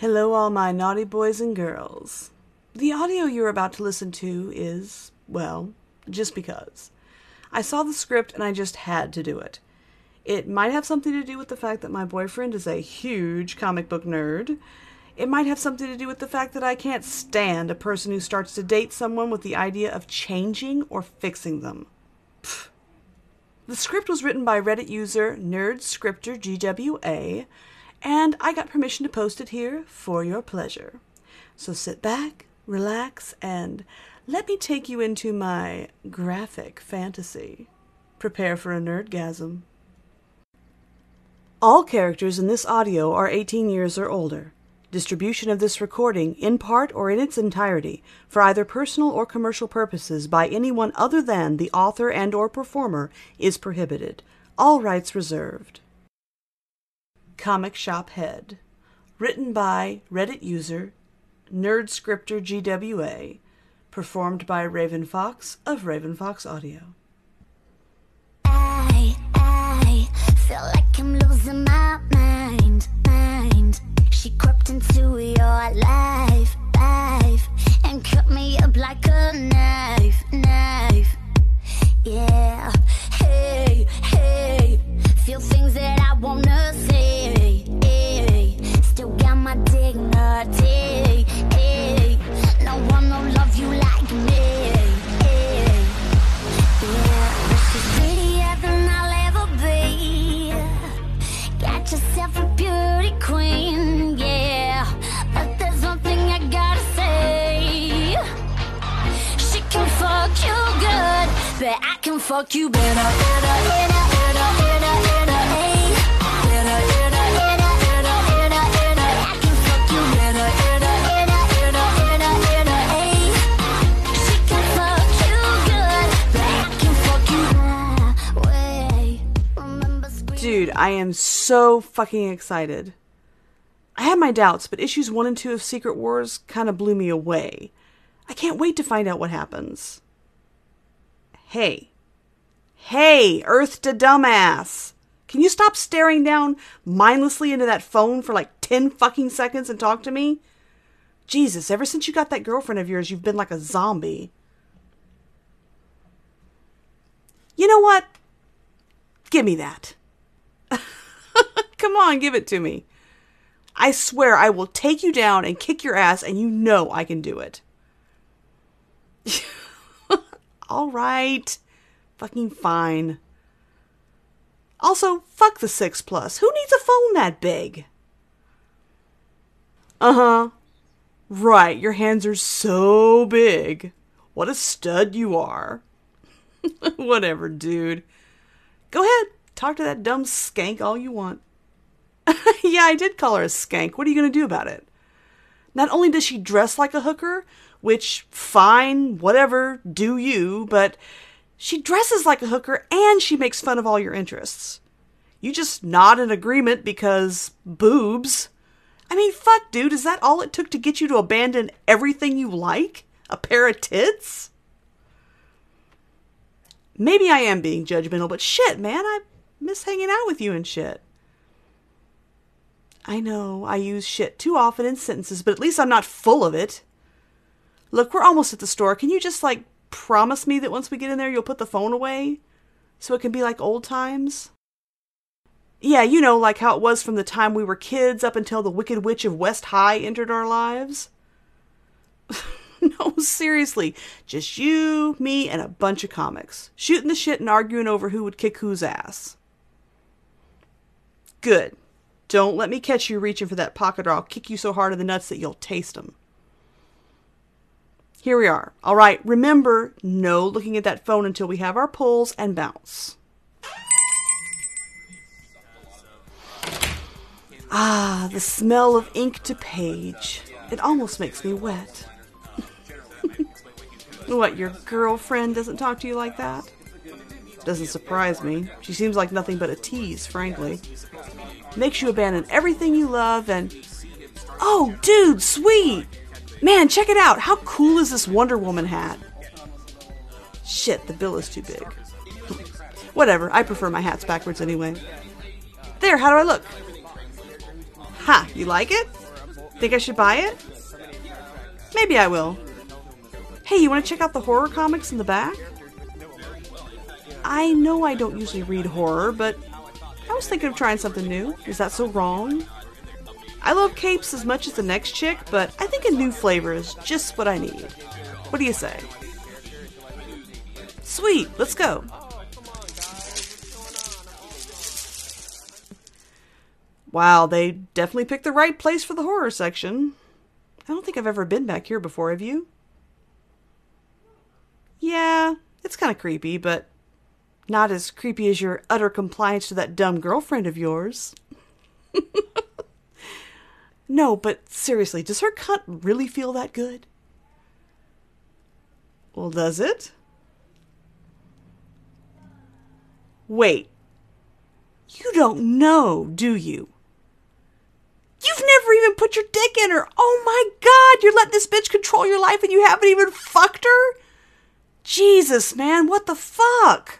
Hello all my naughty boys and girls. The audio you're about to listen to is, well, just because. I saw the script and I just had to do it. It might have something to do with the fact that my boyfriend is a huge comic book nerd. It might have something to do with the fact that I can't stand a person who starts to date someone with the idea of changing or fixing them. Pfft. The script was written by Reddit user NerdScripterGWA, and I got permission to post it here for your pleasure. So sit back, relax, and let me take you into my graphic fantasy. Prepare for a nerdgasm. All characters in this audio are 18 years or older. Distribution of this recording, in part or in its entirety, for either personal or commercial purposes by anyone other than the author and/or performer, is prohibited. All rights reserved. Comic Shop Head. Written by Reddit user NerdScripterGWA. Performed by Raven Fox of Raven Fox Audio. I feel like I'm losing my mind. She crept into your life, and cut me up like a knife. Yeah, hey, feel things that I wanna say. Still got my dignity. No one will love you like me. Yeah, but she's prettier than I'll ever be. Got yourself a beauty queen, yeah. But there's one thing I gotta say. She can fuck you good, but I can fuck you better. Dude, I am so fucking excited. I had my doubts, but issues 1 and 2 of Secret Wars kind of blew me away. I can't wait to find out what happens. Hey, Earth to dumbass! Can you stop staring down mindlessly into that phone for like 10 fucking seconds and talk to me? Jesus, ever since you got that girlfriend of yours, you've been like a zombie. You know what? Give me that. Come on, give it to me. I swear I will take you down and kick your ass, and you know I can do it. All right. Fucking fine. Also, fuck the 6+. Who needs a phone that big? Uh-huh. Right, your hands are so big. What a stud you are. Whatever, dude. Go ahead. Talk to that dumb skank all you want. Yeah, I did call her a skank. What are you going to do about it? Not only does she dress like a hooker, which, fine, whatever, do you, but she dresses like a hooker and she makes fun of all your interests. You just nod in agreement because boobs. I mean, fuck, dude, is that all it took to get you to abandon everything you like? A pair of tits? Maybe I am being judgmental, but shit, man, I miss hanging out with you and shit. I know, I use shit too often in sentences, but at least I'm not full of it. Look, we're almost at the store. Can you just, promise me that once we get in there, you'll put the phone away? So it can be like old times? Yeah, you know, like how it was from the time we were kids up until the Wicked Witch of West High entered our lives. No, seriously. Just you, me, and a bunch of comics. Shooting the shit and arguing over who would kick whose ass. Good. Don't let me catch you reaching for that pocket or I'll kick you so hard in the nuts that you'll taste them. Here we are. All right, remember, no looking at that phone until we have our pulls and bounce. Ah, the smell of ink to page. It almost makes me wet. What, your girlfriend doesn't talk to you like that? Doesn't surprise me. She seems like nothing but a tease, frankly. Makes you abandon everything you love and... Oh, dude, sweet! Man, check it out! How cool is this Wonder Woman hat? Shit, the bill is too big. Whatever, I prefer my hats backwards anyway. There, how do I look? Ha, you like it? Think I should buy it? Maybe I will. Hey, you want to check out the horror comics in the back? I know I don't usually read horror, but I was thinking of trying something new. Is that so wrong? I love capes as much as the next chick, but I think a new flavor is just what I need. What do you say? Sweet, let's go. Wow, they definitely picked the right place for the horror section. I don't think I've ever been back here before, have you? Yeah, it's kind of creepy, but not as creepy as your utter compliance to that dumb girlfriend of yours. No, but seriously, does her cunt really feel that good? Well, does it? Wait. You don't know, do you? You've never even put your dick in her. Oh my God, you're letting this bitch control your life and you haven't even fucked her? Jesus, man, what the fuck?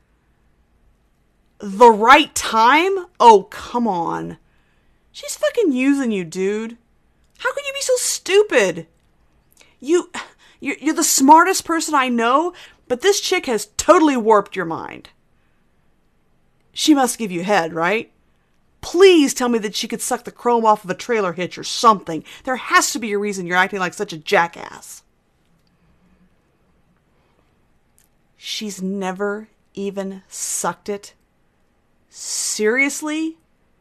The right time? Oh, come on. She's fucking using you, dude. How could you be so stupid? You're the smartest person I know, but this chick has totally warped your mind. She must give you head, right? Please tell me that she could suck the chrome off of a trailer hitch or something. There has to be a reason you're acting like such a jackass. She's never even sucked it? Seriously?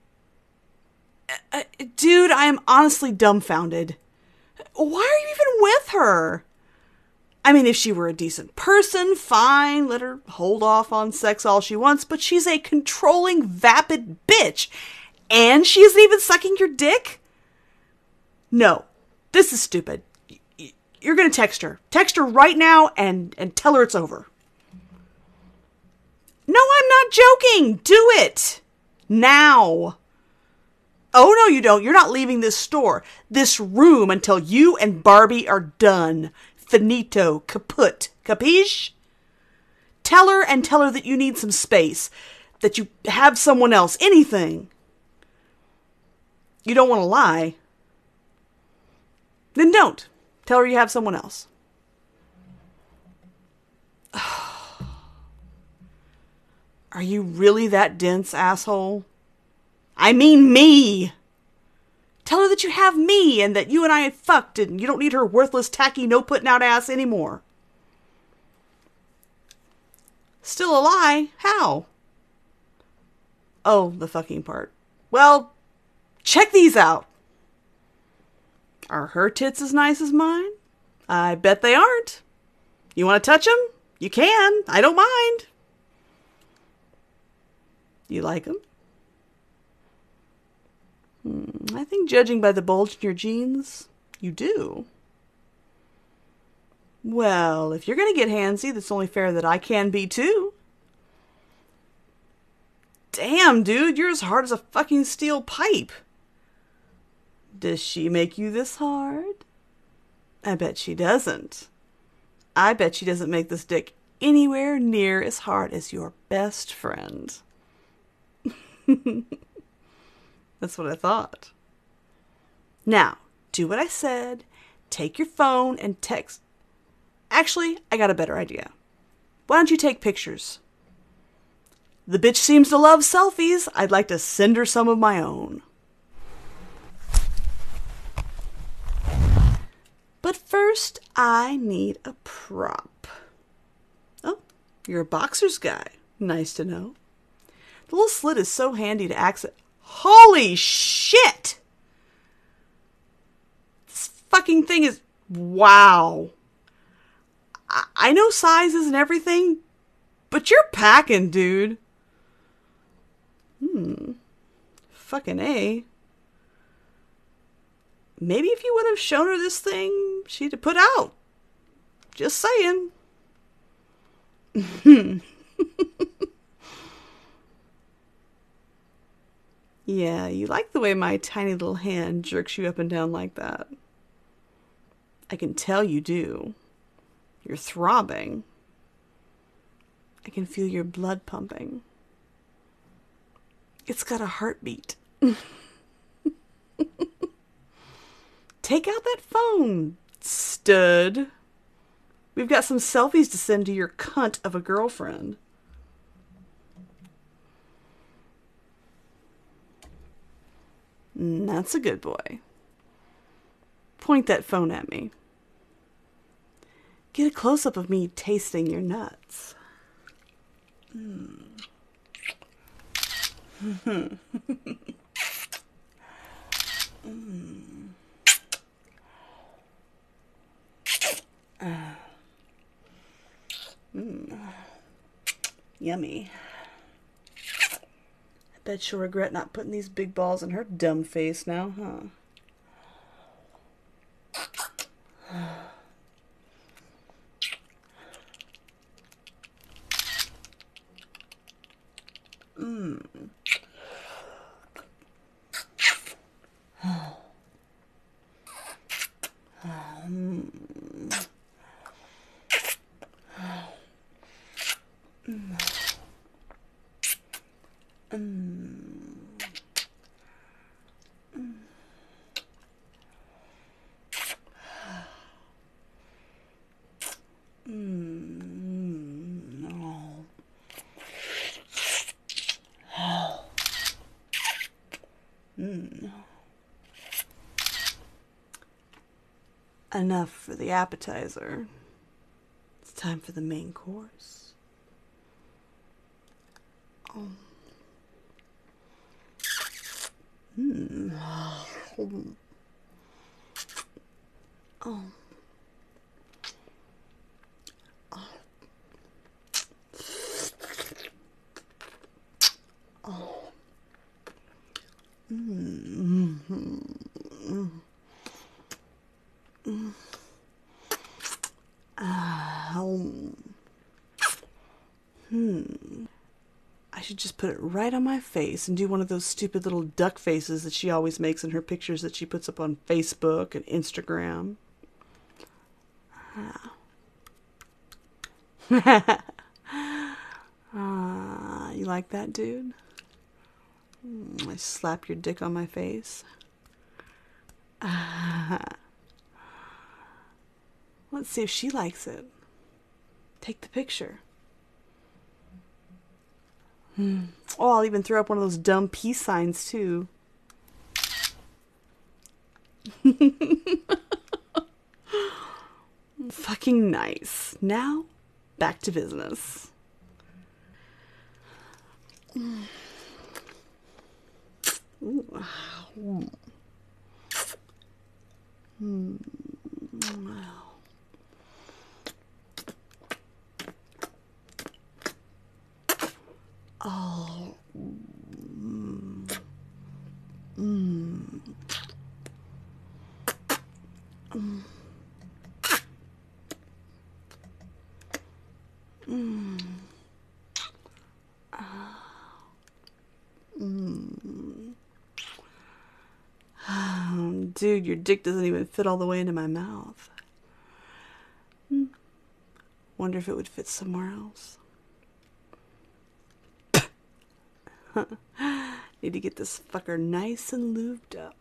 Dude, I am honestly dumbfounded. Why are you even with her? I mean, if she were a decent person, fine, let her hold off on sex all she wants, but she's a controlling, vapid bitch. And she isn't even sucking your dick? No, this is stupid. You're gonna text her. Text her right now and tell her it's over. No, I'm not joking. Do it. Now. Oh, no, you don't. You're not leaving this store, this room, until you and Barbie are done. Finito. Kaput. Capiche? Tell her that you need some space. That you have someone else. Anything. You don't want to lie. Then don't. Tell her you have someone else. Are you really that dense, asshole? I mean me. Tell her that you have me and that you and I had fucked and you don't need her worthless, tacky, no putting out ass anymore. Still a lie? How? Oh, the fucking part. Well, check these out. Are her tits as nice as mine? I bet they aren't. You want to touch them? You can. I don't mind. You like them? I think judging by the bulge in your jeans, you do. Well, if you're going to get handsy, that's only fair that I can be too. Damn, dude, you're as hard as a fucking steel pipe. Does she make you this hard? I bet she doesn't. I bet she doesn't make this dick anywhere near as hard as your best friend. That's what I thought. Now, do what I said. Take your phone and text. Actually, I got a better idea. Why don't you take pictures? The bitch seems to love selfies. I'd like to send her some of my own. But first, I need a prop. Oh, you're a boxers guy. Nice to know. The little slit is so handy to access. Holy shit! This fucking thing is... Wow. I know sizes and everything, but you're packing, dude. Fucking A. Maybe if you would have shown her this thing, she'd have put out. Just saying. Yeah, you like the way my tiny little hand jerks you up and down like that. I can tell you do. You're throbbing. I can feel your blood pumping. It's got a heartbeat. Take out that phone, stud. We've got some selfies to send to your cunt of a girlfriend. That's a good boy. Point that phone at me. Get a close-up of me tasting your nuts. Yummy. I bet she'll regret not putting these big balls in her dumb face now, huh? Enough for the appetizer. It's time for the main course. Oh. Oh. I should just put it right on my face and do one of those stupid little duck faces that she always makes in her pictures that she puts up on Facebook and Instagram. You like that, dude? I slap your dick on my face. Let's see if she likes it. Take the picture. Oh, I'll even throw up one of those dumb peace signs, too. Fucking nice. Now, back to business. Oh. Dude, your dick doesn't even fit all the way into my mouth. Wonder if it would fit somewhere else. Need to get this fucker nice and lubed up.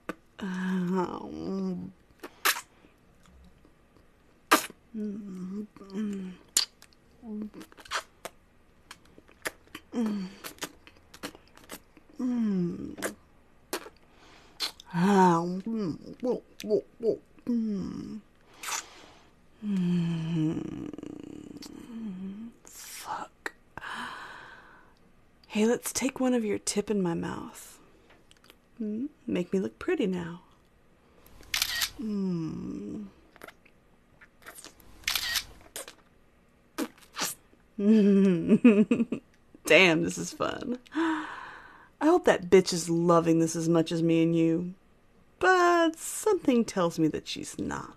Fuck. Hey, let's take one of your tip in my mouth. Make me look pretty now. Damn, this is fun. I hope that bitch is loving this as much as me and you. But something tells me that she's not.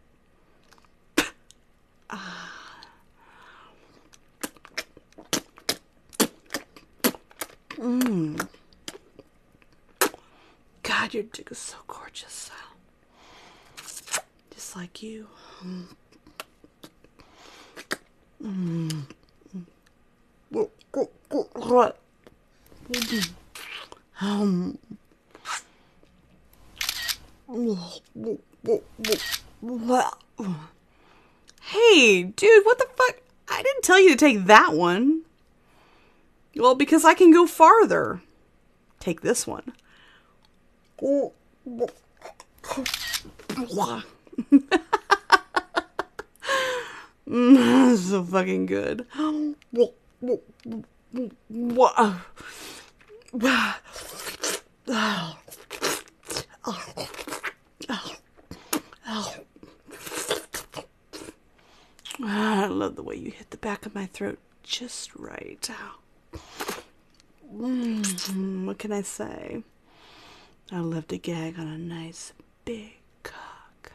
God, your dick is so gorgeous, Sal. Just like you. What? Hey, dude, what the fuck? I didn't tell you to take that one. Well, because I can go farther. Take this one. So fucking good. I love the way you hit the back of my throat just right. What can I say? I love to gag on a nice big cock.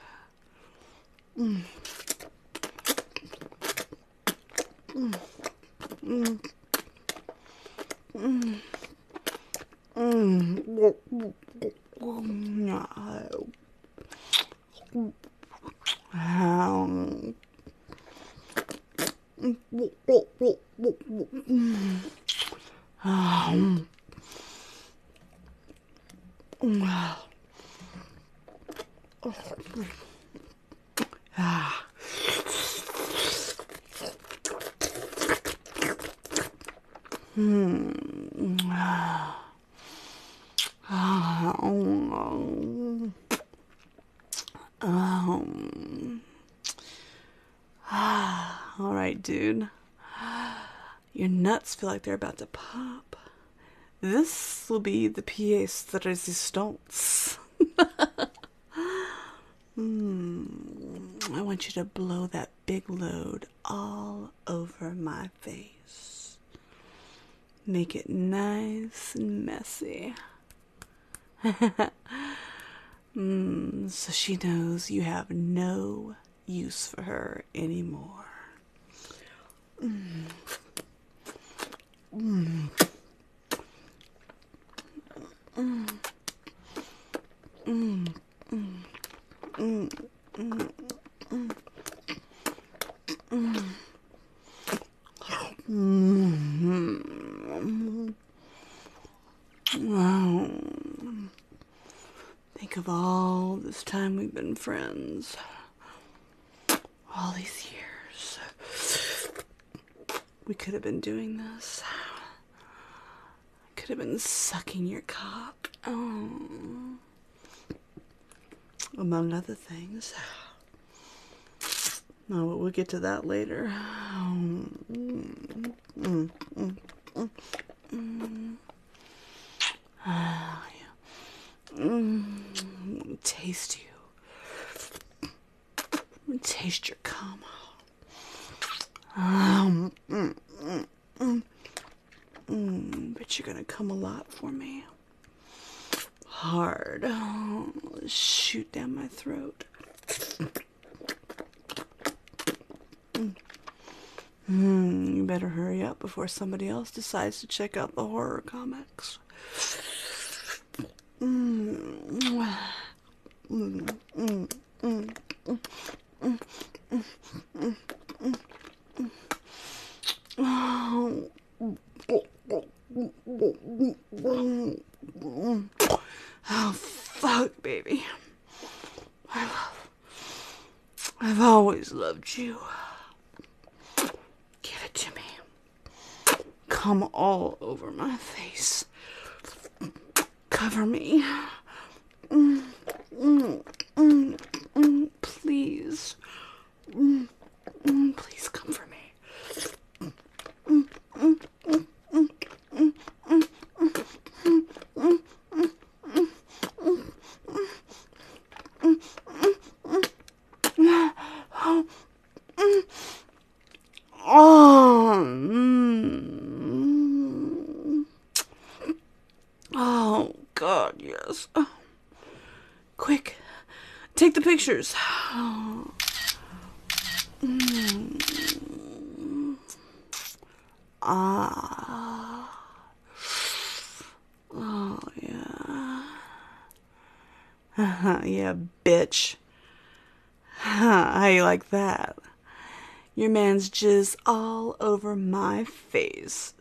All right, dude. Your nuts feel like they're about to pop. This will be the pièce de résistance. I want you to blow that big load all over my face. Make it nice and messy. So she knows you have no use for her anymore. Think of all this time we've been friends. All these years. We could have been doing this. I could have been sucking your cock. Among other things. No, but we'll get to that later. Taste you. Taste your cum. Bet you're gonna come a lot for me. Hard. Shoot down my throat. You better hurry up before somebody else decides to check out the horror comics. Oh, fuck, baby. I've always loved you. Give it to me. Come all over my face. Cover me. Please. Please come for me. Oh, God, yes. Quick, take the pictures. Oh, yeah. Yeah, bitch. How you like that? Your man's jizz all over my face.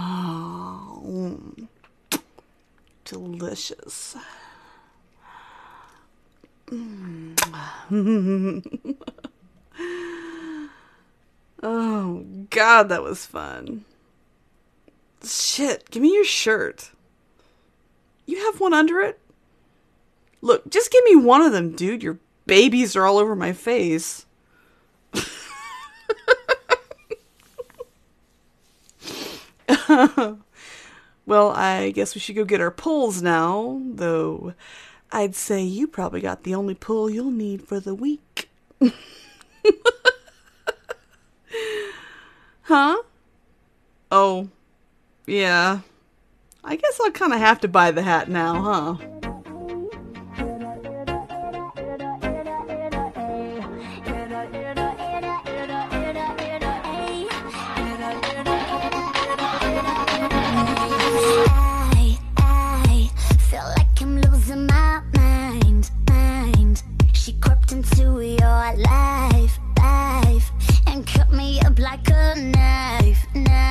Oh, delicious. Oh, God, that was fun. Shit, give me your shirt. You have one under it? Look, just give me one of them, dude. Your babies are all over my face. Well, I guess we should go get our pulls now, though I'd say you probably got the only pull you'll need for the week. Huh? Oh, yeah. I guess I'll kind of have to buy the hat now, huh? I feel like I'm losing my mind. She crept into your life, and cut me up like a knife.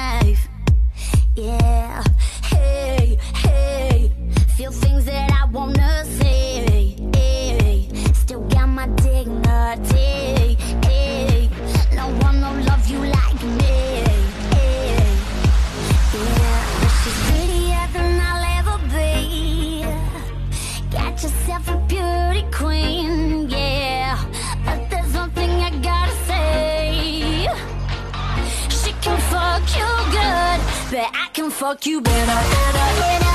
Yeah, hey, feel things that I wanna say. Still got my dignity. No one will love you like me. Yeah, but she's prettier than I'll ever be. Got yourself a beauty queen, yeah. But there's one thing I gotta say. She can fuck you good, but I can fuck you better.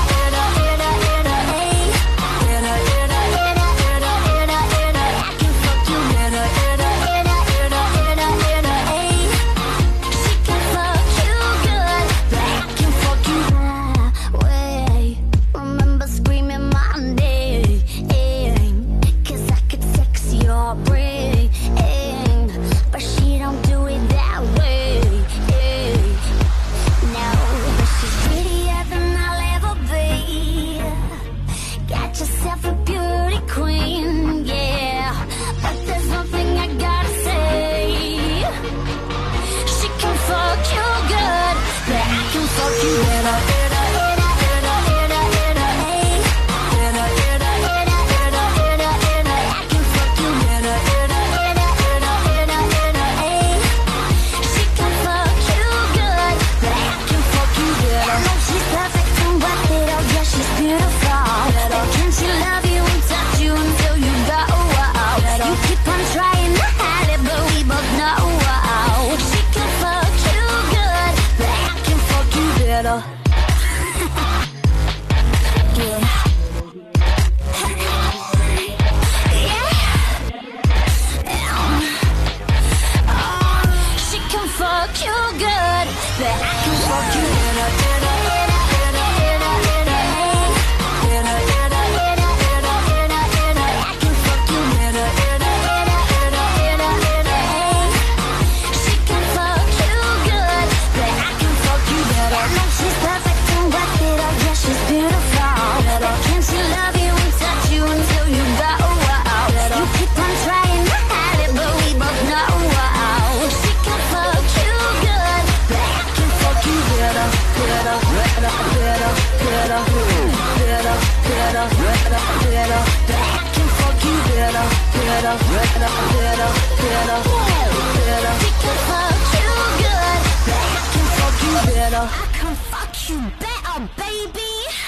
I can fuck you better, baby.